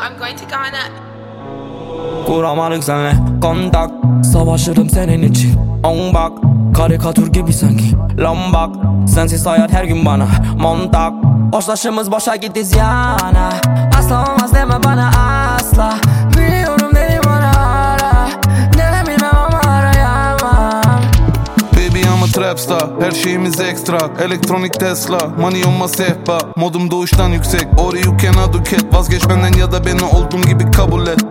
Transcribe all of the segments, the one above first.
I'm going to Ghana. Kuramadık senle kontak, savaşırım senin için. On bak, karikatür gibi sanki. Lombak, sensiz hayat her gün bana montak. Hoşlaşımız boşa gitti ziyana. Asla olmaz deme bana asla. Biliyorum dedi bana ara. Neden bilmem ama arayamam. Baby I'm a trap star, her şeyimiz ekstra. Elektronik Tesla, money on my sehpa. Modum doğuştan yüksek, or you cannot do cat. Vazgeç benden ya da beni olduğum gibi kabul et.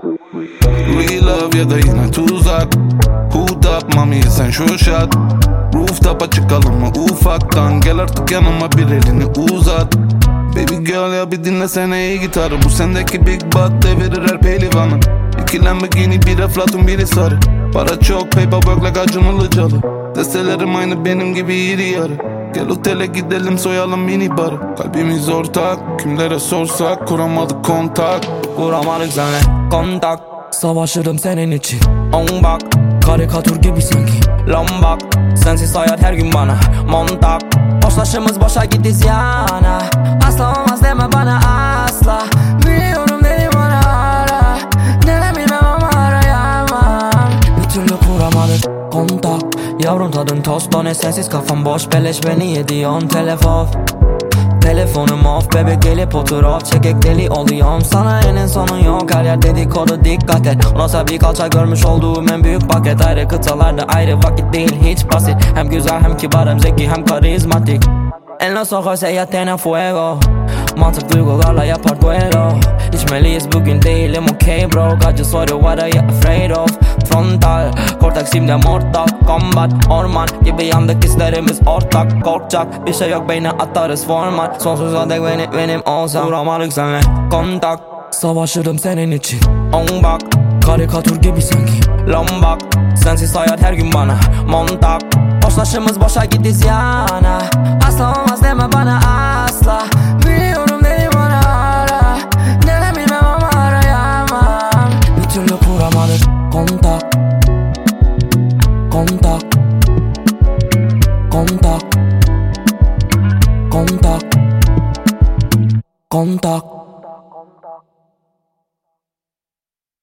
Real love ya da yine tuzak. Hood up mami sen şu şat. Rooftop'a çıkalım mı ufaktan. Gel artık yanıma bir elini uzat. Baby girl ya bir dinlesene iyi gitarı. Bu sendeki big butt devirir her pehlivanı. İki Lamborghini bir Eflatun biri sarı. Para çok paper work like Acun Ilıcalı. Destelerim aynı benim gibi iri yarı. Gel otele gidelim soyalım mini barı. Kalbimiz ortak, kimlere sorsak kuramadık kontak. Kuramadık senle kontak, savaşırım senin için. On bak, karikatür gibi sanki. Lombak, sensiz hayat her gün bana montak. Hoşlaşımız boşa gitti ziyana. Asla olmaz deme bana asla. Biliyorum dedi bana ara. Neden bilmem ama arayamam. Bir türlü kuramadık kontak. Yavrum tadın tostone sensiz kafam boş. Beleş beni yediyorsun telefon. Telefonum off, bebek gelip otur off. Çekek deli oluyorum, sana enin sonu yok. Her yer dedikodu dikkat et. Onasa bir kalça görmüş olduğum en büyük paket. Ayrı kıtalarda ayrı vakit değil hiç basit. Hem güzel hem kibar hem zeki hem karizmatik. En los ojos ella tiene fuego. Mantık duygularla yapar duelo. İçmeliyiz bugün değilim okay bro. God just what are you afraid of? Frontal, kortaks şimdi mortal combat. Orman gibi yandık hislerimiz ortak. Korkacak bir şey yok beyne atarız format. Sonsuza dek benim olsam. Kuramadık senle kontak, savaşırım senin için. On bak, karikatür gibi sanki. Lombak, sensiz hayat her gün bana montak. Hoşlaşımız boşa gitti ziyana. Asla olmaz deme bana asla. Biliyorum dedi bana ara. Neden bilmem ama arayamam. Bir türlü kuramadık kontak. Kontak. Kontak. Kontak. Kontak.